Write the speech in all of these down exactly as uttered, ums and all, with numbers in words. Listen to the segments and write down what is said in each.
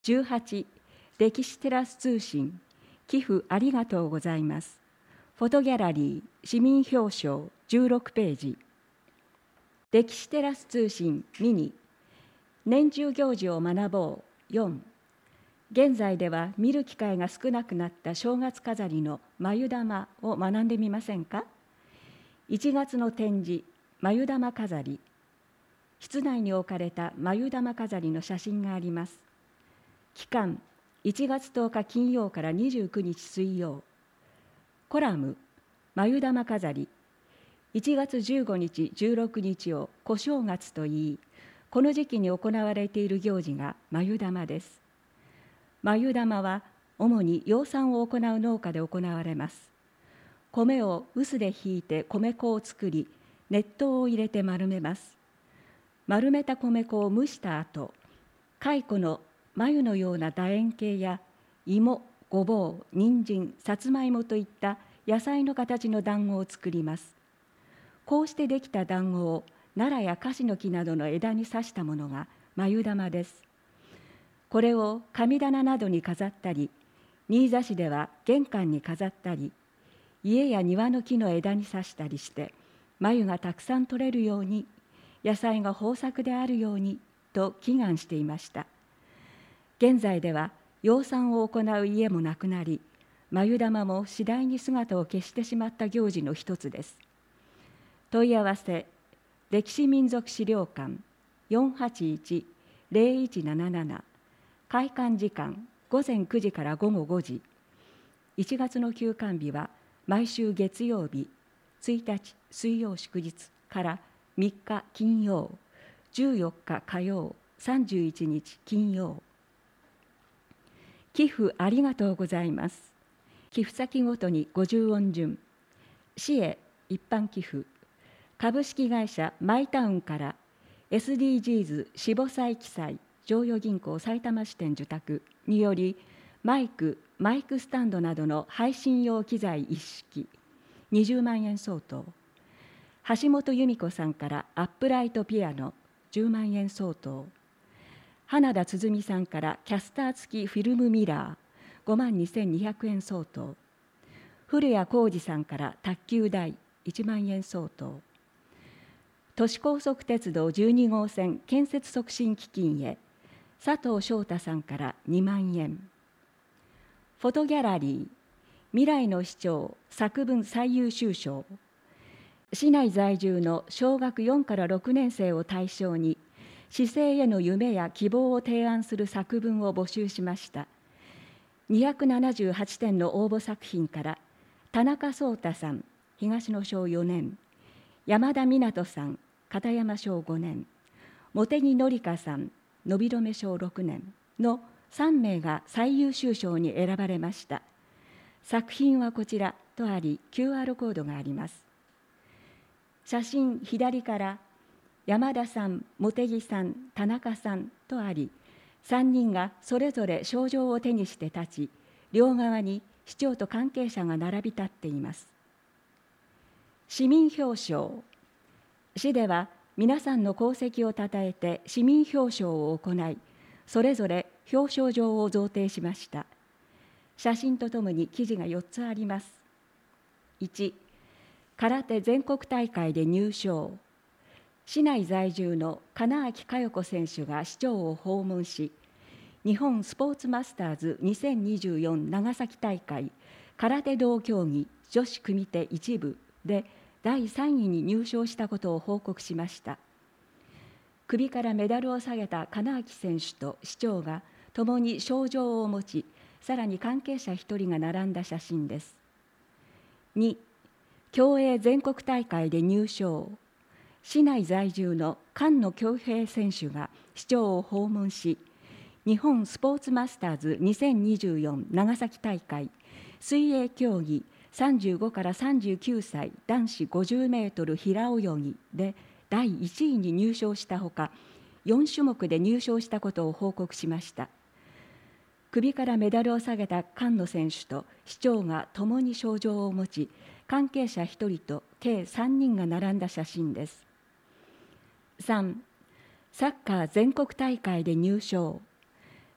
じゅうはち、歴史テラス通信、寄付ありがとうございます。フォトギャラリー、市民表彰、じゅうろくページ。歴史テラス通信ミニ、年中行事を学ぼうよん。現在では見る機会が少なくなった正月飾りの眉玉を学んでみませんか。いちがつの展示、眉玉飾り。室内に置かれた眉玉飾りの写真があります。期間、いちがつとおか金曜からにじゅうくにち水曜。コラム、眉玉飾り。いちがつじゅうごにち、じゅうろくにちを小正月といい、この時期に行われている行事が眉玉です。眉玉は主に養蚕を行う農家で行われます。米を臼でひいて米粉を作り、熱湯を入れて丸めます。丸めた米粉を蒸した後、蚕の眉のような楕円形や芋、ごぼう、人参、さつまいもといった野菜の形の団子を作ります。こうしてできた団子を奈良や樫の木などの枝に刺したものが眉玉です。これを神棚などに飾ったり、新座市では玄関に飾ったり、家や庭の木の枝に刺したりして、眉がたくさん取れるように、野菜が豊作であるようにと祈願していました。現在では養蚕を行う家もなくなり、眉玉も次第に姿を消してしまった行事の一つです。問い合わせ、歴史民族資料館 よんはちいち ゼロいちなななな、開館時間ごぜんくじからごごごじ。いちがつの休館日は毎週月曜日、ついたち水曜祝日からみっか金曜、じゅうよっか火曜、さんじゅういちにち金曜。寄付ありがとうございます。寄付先ごとにごじゅうおん順。市へ一般寄付。株式会社マイタウンから エスディージーズ 四母祭記載常余銀行埼玉支店受託によりマイク、マイクスタンドなどの配信用機材一式にじゅうまんえん相当。橋本由美子さんからアップライトピアノじゅうまんえん相当。花田鼓さんからキャスター付きフィルムミラーごまんにせんにひゃくえん相当。古谷浩二さんから卓球台いちまんえん相当。都市高速鉄道じゅうにごうせん建設促進基金へ佐藤翔太さんからにまんえん。フォトギャラリー未来の市長作文最優秀賞。市内在住の小学よんからろくねん生を対象に市政への夢や希望を提案する作文を募集しました。にひゃくななじゅうはちてんの応募作品から田中壮太さん、東野小よねん、山田湊さん、片山小ごねん、茂木紀香さん、伸び留小ろくねんのさんめいが最優秀賞に選ばれました。作品はこちらとあり、キューアール コードがあります。写真左から山田さん、茂木さん、田中さんとあり、さんにんがそれぞれ賞状を手にして立ち、両側に市長と関係者が並び立っています。市民表彰。市では皆さんの功績をたたえて市民表彰を行い、それぞれ表彰状を贈呈しました。写真とともに記事がよっつあります。いち、空手全国大会で入賞。市内在住の金秋佳代子選手が市長を訪問し、日本スポーツマスターズにせんにじゅうよん長崎大会空手道競技女子組手一部でだいさんいに入賞したことを報告しました。首からメダルを下げた金秋選手と市長が共に賞状を持ち、さらに関係者ひとりが並んだ写真です。に、競泳全国大会で入賞。市内在住の菅野恭平選手が市長を訪問し、日本スポーツマスターズにせんにじゅうよん長崎大会水泳競技さんじゅうごからさんじゅうきゅうさい男子ごじゅうメートル平泳ぎでだいいちいに入賞したほか、よんしゅもくで入賞したことを報告しました。首からメダルを下げた菅野選手と市長が共に賞状を持ち、関係者ひとりと計さんにんが並んだ写真です。さん、サッカー全国大会で入賞。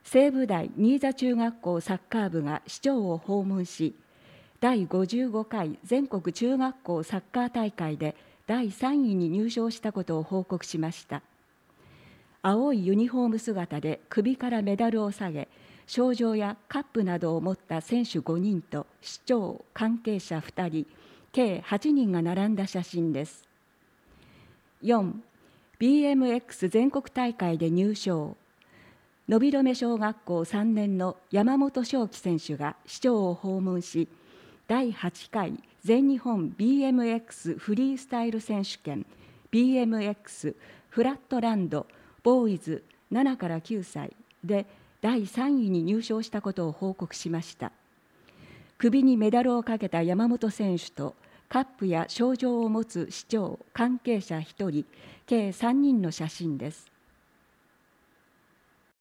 西武大新座中学校サッカー部が市長を訪問し、だいごじゅうごかい全国中学校サッカー大会でだいさんいに入賞したことを報告しました。青いユニフォーム姿で首からメダルを下げ、賞状やカップなどを持った選手ごにんと市長、関係者ふたり、計はちにんが並んだ写真です。よん. ビーエムエックス 全国大会で入賞。野広目小学校さんねんの山本翔輝選手が市長を訪問し、だいはちかい全日本 ビーエムエックス フリースタイル選手権 ビーエムエックス フラットランドボーイズななからきゅうさいでだいさんいに入賞したことを報告しました。首にメダルをかけた山本選手とカップや賞状を持つ市長、関係者ひとり、計さんにんの写真です。